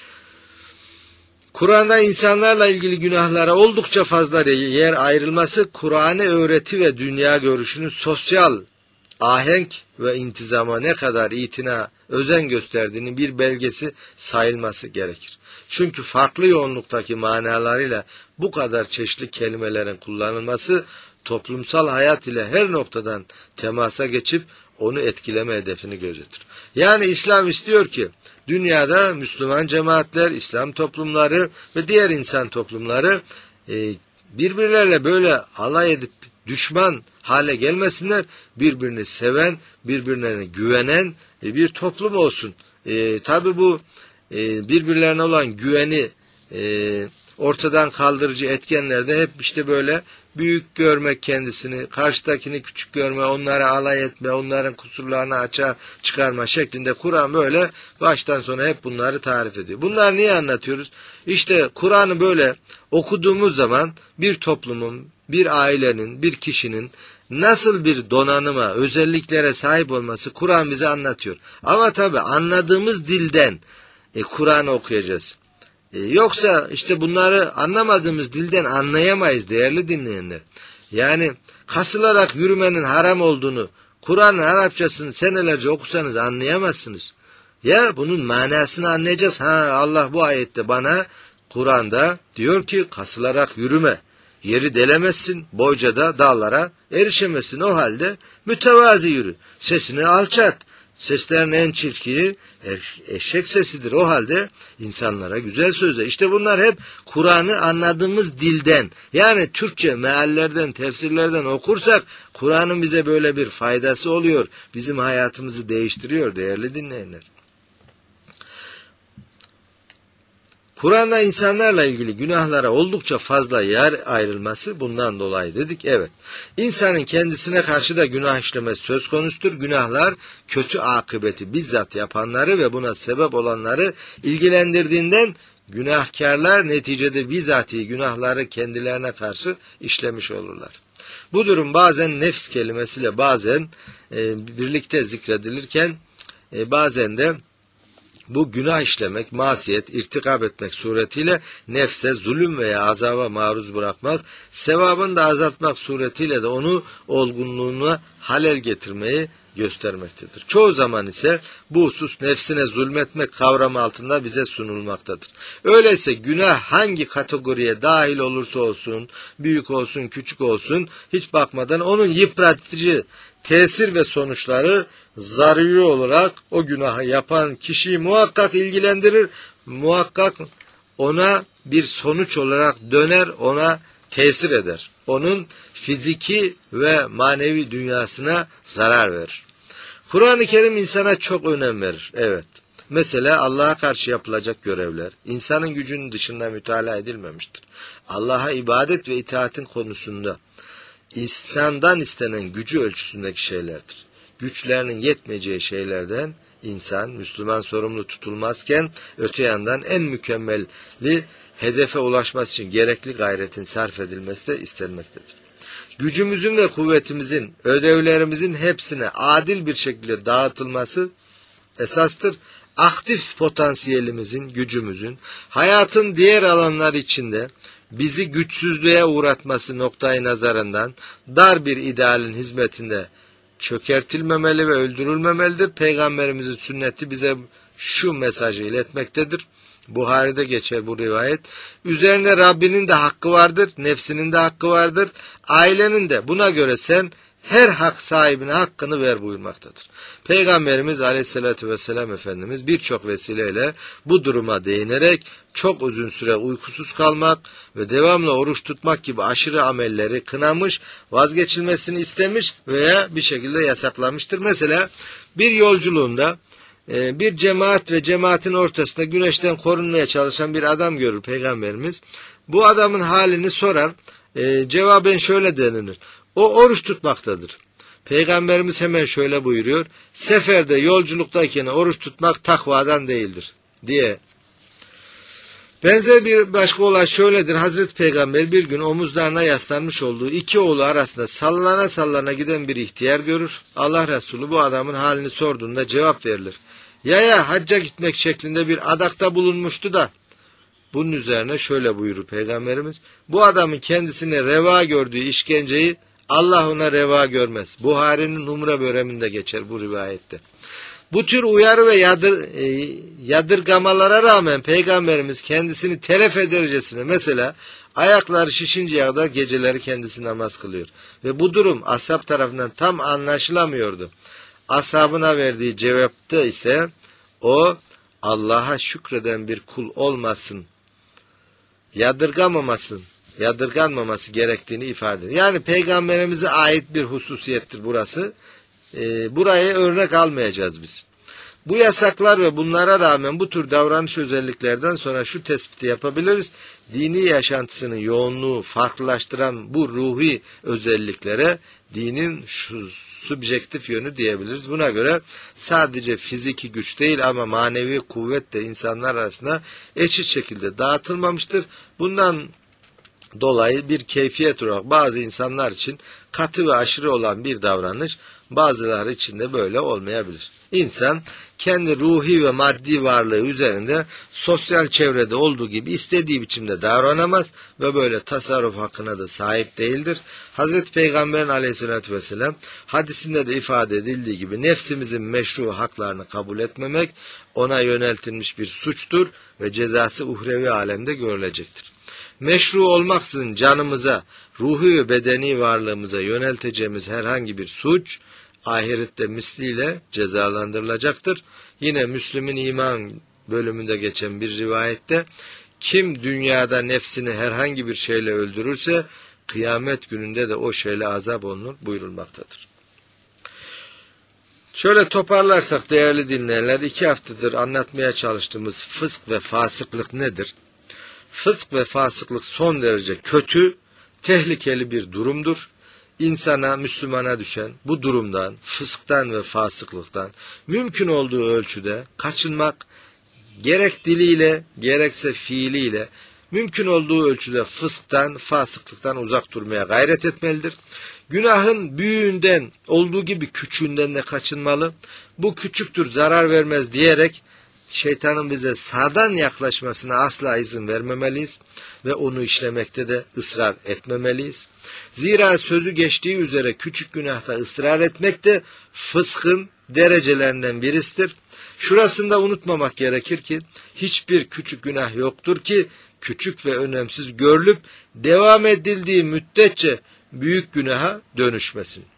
Kur'an'da insanlarla ilgili günahlara oldukça fazla yer ayrılması, Kur'an'ı öğreti ve dünya görüşünün sosyal ahenk ve intizama ne kadar özen gösterdiğinin bir belgesi sayılması gerekir. Çünkü farklı yoğunluktaki manalarıyla bu kadar çeşitli kelimelerin kullanılması, toplumsal hayat ile her noktadan temasa geçip onu etkileme hedefini gözetir. Yani İslam istiyor ki dünyada Müslüman cemaatler, İslam toplumları ve diğer insan toplumları birbirlerle böyle alay edip düşman hale gelmesinler, birbirini seven, birbirlerine güvenen bir toplum olsun. Tabi bu birbirlerine olan güveni ortadan kaldırıcı etkenlerde hep işte böyle büyük görmek kendisini, karşıdakini küçük görme, onlara alay etme, onların kusurlarını açığa çıkarma şeklinde Kur'an böyle baştan sona hep bunları tarif ediyor. Bunları niye anlatıyoruz? İşte Kur'an'ı böyle okuduğumuz zaman bir toplumun, bir ailenin, bir kişinin nasıl bir donanıma, özelliklere sahip olması Kur'an bize anlatıyor. Ama tabi anladığımız dilden Kur'an'ı okuyacağız. Yoksa işte bunları anlamadığımız dilden anlayamayız değerli dinleyenler. Yani kasılarak yürümenin haram olduğunu Kur'an'ın Arapçasını senelerce okusanız anlayamazsınız. Ya bunun manasını anlayacağız. Allah bu ayette bana Kur'an'da diyor ki kasılarak yürüme. Yeri delemezsin, boyca da dağlara erişemezsin. O halde mütevazi yürü. Sesini alçalt. Seslerin en çirkini eşek sesidir. O halde insanlara güzel sözle. İşte bunlar hep Kur'an'ı anladığımız dilden, yani Türkçe meallerden, tefsirlerden okursak Kur'an'ın bize böyle bir faydası oluyor. Bizim hayatımızı değiştiriyor değerli dinleyenler. Kur'an'da insanlarla ilgili günahlara oldukça fazla yer ayrılması bundan dolayı dedik. Evet, insanın kendisine karşı da günah işlemesi söz konusudur. Günahlar kötü akıbeti bizzat yapanları ve buna sebep olanları ilgilendirdiğinden günahkarlar neticede bizatihi günahları kendilerine karşı işlemiş olurlar. Bu durum bazen nefs kelimesiyle bazen birlikte zikredilirken bazen de bu günah işlemek, masiyet, irtikab etmek suretiyle nefse zulüm veya azaba maruz bırakmak, sevabını da azaltmak suretiyle de onu olgunluğuna halel getirmeyi göstermektedir. Çoğu zaman ise bu husus nefsine zulmetmek kavramı altında bize sunulmaktadır. Öyleyse günah hangi kategoriye dahil olursa olsun, büyük olsun, küçük olsun, hiç bakmadan onun yıpratıcı tesir ve sonuçları zaruri olarak o günahı yapan kişiyi muhakkak ilgilendirir. Muhakkak ona bir sonuç olarak döner, ona tesir eder. Onun fiziki ve manevi dünyasına zarar verir. Kur'an-ı Kerim insana çok önem verir. Evet. Mesela Allah'a karşı yapılacak görevler insanın gücünün dışında mütalaa edilmemiştir. Allah'a ibadet ve itaatin konusunda insandan istenen gücü ölçüsündeki şeylerdir. Güçlerinin yetmeyeceği şeylerden insan, Müslüman sorumlu tutulmazken öte yandan en mükemmeli hedefe ulaşması için gerekli gayretin sarf edilmesi de istenmektedir. Gücümüzün ve kuvvetimizin, ödevlerimizin hepsine adil bir şekilde dağıtılması esastır. Aktif potansiyelimizin, gücümüzün, hayatın diğer alanlar içinde bizi güçsüzlüğe uğratması noktayı nazarından dar bir idealin hizmetinde çökertilmemeli ve öldürülmemelidir. Peygamberimizin sünneti bize şu mesajı iletmektedir. Buhari'de geçer bu rivayet. Üzerine Rabbinin de hakkı vardır, nefsinin de hakkı vardır, ailenin de. Buna göre sen her hak sahibine hakkını ver buyurmaktadır. Peygamberimiz Aleyhisselatü Vesselam Efendimiz birçok vesileyle bu duruma değinerek çok uzun süre uykusuz kalmak ve devamlı oruç tutmak gibi aşırı amelleri kınamış, vazgeçilmesini istemiş veya bir şekilde yasaklamıştır. Mesela bir yolculuğunda bir cemaat ve cemaatin ortasında güneşten korunmaya çalışan bir adam görür Peygamberimiz. Bu adamın halini sorar. Cevaben şöyle denilir. O oruç tutmaktadır. Peygamberimiz hemen şöyle buyuruyor. Seferde yolculuktayken oruç tutmak takvadan değildir diye. Benzer bir başka olay şöyledir. Hazreti Peygamber bir gün omuzlarına yaslanmış olduğu iki oğlu arasında sallana sallana giden bir ihtiyar görür. Allah Resulü bu adamın halini sorduğunda cevap verilir. Yaya hacca gitmek şeklinde bir adakta bulunmuştu da. Bunun üzerine şöyle buyurur Peygamberimiz. Bu adamın kendisine reva gördüğü işkenceyi Allah ona reva görmez. Buhari'nin Umre bölümünde geçer bu rivayette. Bu tür uyarı ve yadırgamalara rağmen Peygamberimiz kendisini telef edercesine mesela ayakları şişinceye kadar geceleri kendisi namaz kılıyor. Ve bu durum ashab tarafından tam anlaşılamıyordu. Ashabına verdiği cevapta ise o Allah'a şükreden bir kul olmasın, yadırganmaması gerektiğini ifade ediyor. Yani Peygamberimize ait bir hususiyettir burası. Buraya örnek almayacağız biz. Bu yasaklar ve bunlara rağmen bu tür davranış özelliklerden sonra şu tespiti yapabiliriz. Dini yaşantısının yoğunluğu farklılaştıran bu ruhi özelliklere dinin şu subjektif yönü diyebiliriz. Buna göre sadece fiziki güç değil ama manevi kuvvet de insanlar arasında eşit şekilde dağıtılmamıştır. Bundan dolayı bir keyfiyet olarak bazı insanlar için katı ve aşırı olan bir davranış bazıları için de böyle olmayabilir. İnsan kendi ruhi ve maddi varlığı üzerinde sosyal çevrede olduğu gibi istediği biçimde davranamaz ve böyle tasarruf hakkına da sahip değildir. Hazreti Peygamber'in Aleyhisselatü Vesselam hadisinde de ifade edildiği gibi nefsimizin meşru haklarını kabul etmemek ona yöneltilmiş bir suçtur ve cezası uhrevi alemde görülecektir. Meşru olmaksızın canımıza, ruhi ve bedeni varlığımıza yönelteceğimiz herhangi bir suç, ahirette misliyle cezalandırılacaktır. Yine Müslim'in iman bölümünde geçen bir rivayette, kim dünyada nefsini herhangi bir şeyle öldürürse, kıyamet gününde de o şeyle azap olunur buyurulmaktadır. Şöyle toparlarsak değerli dinleyenler, 2 haftadır anlatmaya çalıştığımız fısk ve fasıklık nedir? Fısk ve fasıklık son derece kötü, tehlikeli bir durumdur. İnsana, Müslümana düşen bu durumdan, fısktan ve fasıklıktan mümkün olduğu ölçüde kaçınmak, gerek diliyle, gerekse fiiliyle, mümkün olduğu ölçüde fısktan, fasıklıktan uzak durmaya gayret etmelidir. Günahın büyüğünden olduğu gibi küçüğünden de kaçınmalı. Bu küçüktür, zarar vermez diyerek şeytanın bize sağdan yaklaşmasına asla izin vermemeliyiz ve onu işlemekte de ısrar etmemeliyiz. Zira sözü geçtiği üzere küçük günahta ısrar etmek de fıskın derecelerinden birisidir. Şurasında unutmamak gerekir ki hiçbir küçük günah yoktur ki küçük ve önemsiz görülüp devam edildiği müddetçe büyük günaha dönüşmesin.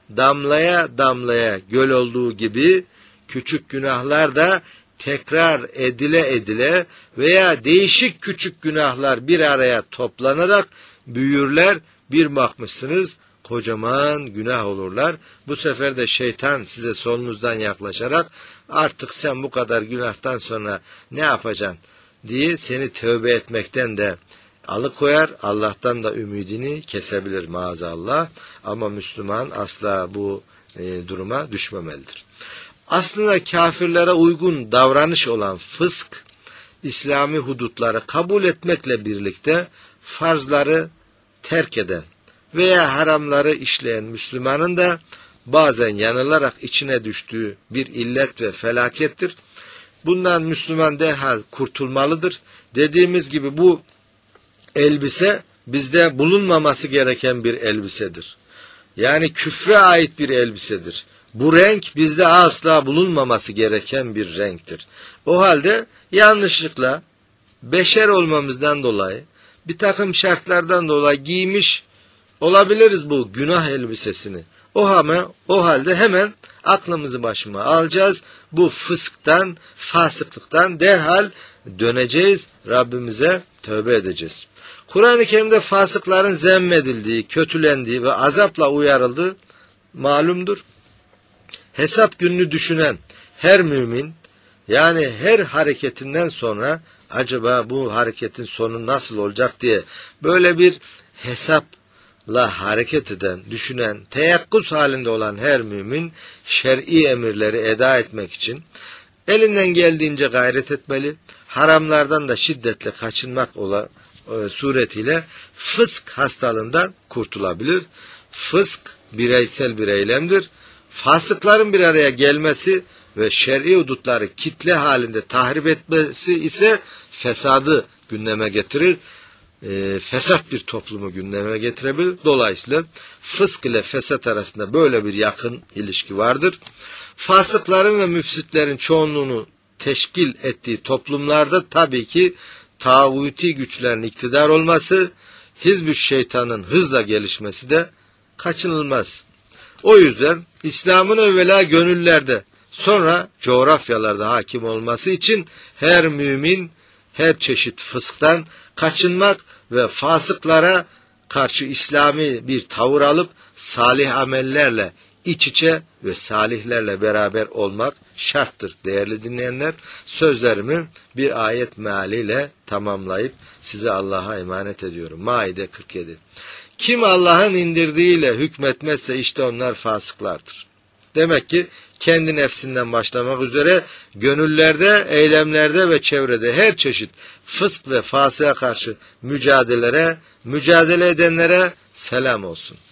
damlaya damlaya göl olduğu gibi küçük günahlar da tekrar edile edile veya değişik küçük günahlar bir araya toplanarak büyürler. Bir bakmışsınız kocaman günah olurlar. Bu sefer de şeytan size solunuzdan yaklaşarak artık sen bu kadar günahtan sonra ne yapacaksın diye seni tövbe etmekten de alıkoyar. Allah'tan da ümidini kesebilir maazallah. Ama Müslüman asla bu duruma düşmemelidir. Aslında kafirlere uygun davranış olan fısk, İslami hudutları kabul etmekle birlikte farzları terk eden veya haramları işleyen Müslümanın da bazen yanılarak içine düştüğü bir illet ve felakettir. Bundan Müslüman derhal kurtulmalıdır. Dediğimiz gibi bu elbise bizde bulunmaması gereken bir elbisedir. Yani küfre ait bir elbisedir. Bu renk bizde asla bulunmaması gereken bir renktir. O halde yanlışlıkla beşer olmamızdan dolayı bir takım şartlardan dolayı giymiş olabiliriz bu günah elbisesini. O halde hemen aklımızı başıma alacağız. Bu fısktan, fasıklıktan derhal döneceğiz. Rabbimize tövbe edeceğiz. Kur'an-ı Kerim'de fasıkların zemmedildiği, kötülendiği ve azapla uyarıldığı malumdur. Hesap gününü düşünen her mümin, yani her hareketinden sonra acaba bu hareketin sonu nasıl olacak diye böyle bir hesapla hareket eden, düşünen, teyakkuz halinde olan her mümin şer'i emirleri eda etmek için elinden geldiğince gayret etmeli. Haramlardan da şiddetle kaçınmak suretiyle fısk hastalığından kurtulabilir. Fısk bireysel bir eylemdir. Fasıkların bir araya gelmesi ve şer'i hudutları kitle halinde tahrip etmesi ise fesadı gündeme getirir. Fesat bir toplumu gündeme getirebilir. Dolayısıyla fısk ile fesat arasında böyle bir yakın ilişki vardır. Fasıkların ve müfsitlerin çoğunluğunu teşkil ettiği toplumlarda tabii ki tağuti güçlerin iktidar olması, hizb-ü şeytanın hızla gelişmesi de kaçınılmaz. O yüzden İslam'ın evvela gönüllerde, sonra coğrafyalarda hakim olması için her mümin her çeşit fısktan kaçınmak ve fasıklara karşı İslami bir tavır alıp salih amellerle iç içe ve salihlerle beraber olmak şarttır değerli dinleyenler. Sözlerimi bir ayet mealiyle tamamlayıp size Allah'a emanet ediyorum. Maide 47. Kim Allah'ın indirdiğiyle hükmetmezse işte onlar fasıklardır. Demek ki kendi nefsinden başlamak üzere gönüllerde, eylemlerde ve çevrede her çeşit fısk ve fasığa karşı mücadele edenlere selam olsun.